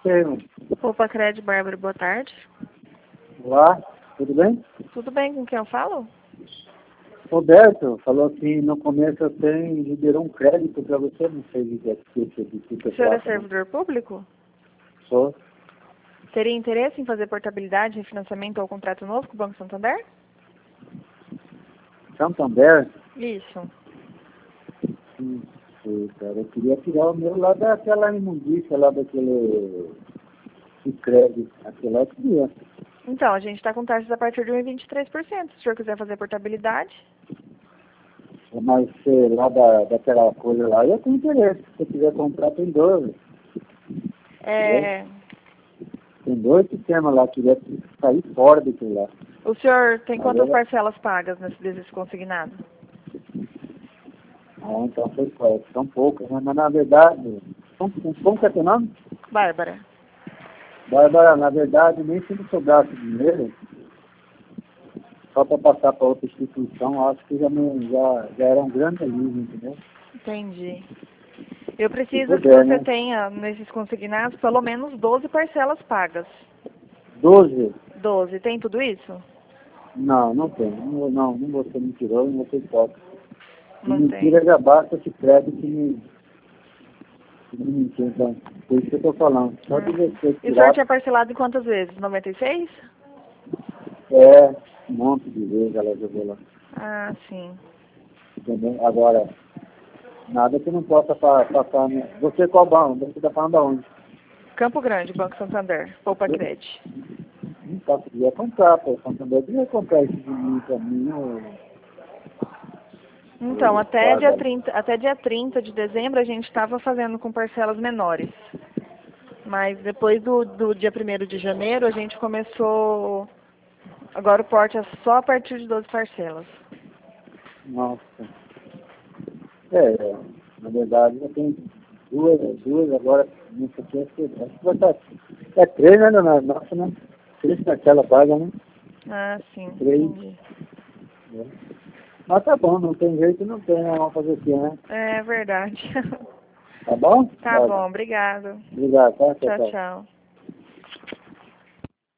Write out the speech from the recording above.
Sim. Opa, Cred, Bárbara, boa tarde. Olá, tudo bem? Tudo bem, com quem eu falo? Roberto falou que no começo você liberou um crédito para você, não sei o que é que O senhor é servidor público? Sou. Teria interesse em fazer portabilidade, refinanciamento ou contrato novo com o Banco Santander? Santander? Isso. Sim, sei, cara. Eu queria tirar o meu lá daquela imundícia, lá daquele de crédito. Aquela eu queria. Então, a gente está com taxas a partir de 1,23%. Se o senhor quiser fazer portabilidade. Mas lá daquela coisa lá, eu tenho interesse. Se você quiser comprar, tem dois. É... Tem dois sistemas lá, queria sair fora daquilo lá. O senhor tem quantas Agora, parcelas pagas nesse desses consignado? então foi correto. São poucas, né? Mas na verdade, como que é teu nome? Bárbara. Bárbara, na verdade, nem se me sobrasse dinheiro, só para passar para outra instituição, acho que já era um grande alívio, entendeu? Entendi. Eu Se preciso que puder, você né? tenha, nesses consignados, pelo menos 12 parcelas pagas. 12? 12. Tem tudo isso? Não tem. Não vou ser mentiroso, não vou ser hipócrita. E Não tem. mentira já basta esse crédito que me mentiu, então. Por isso que eu estou falando. Só de você E o senhor tirar, tinha parcelado em quantas vezes? 96? um monte de vezes ela jogou lá. Ah, sim. Entendeu? Agora, nada que não possa passar, né? Você qual banco? Você está falando aonde? Campo Grande, Banco Santander. Poupa Cred. Não podia comprar, pô. Santander queria comprar esse de mim pra mim, Então, Bárbara. até dia 30 de dezembro a gente estava fazendo com parcelas menores. Mas depois do dia 1º de janeiro a gente começou. Agora o porte é só a partir de 12 parcelas. Nossa. Na verdade, eu tenho duas agora, não sei o que, acho que vai estar. É três, né, dona? Nossa, né? Três parcelas pagas, né? Ah, sim. Três. Entendi. É. Mas tá bom, não tem jeito, não tem, né? Vamos fazer o quê, né? É verdade. Tá bom? Tá bom, obrigado. Obrigado, tá? Tchau, Tchau, tchau. tchau.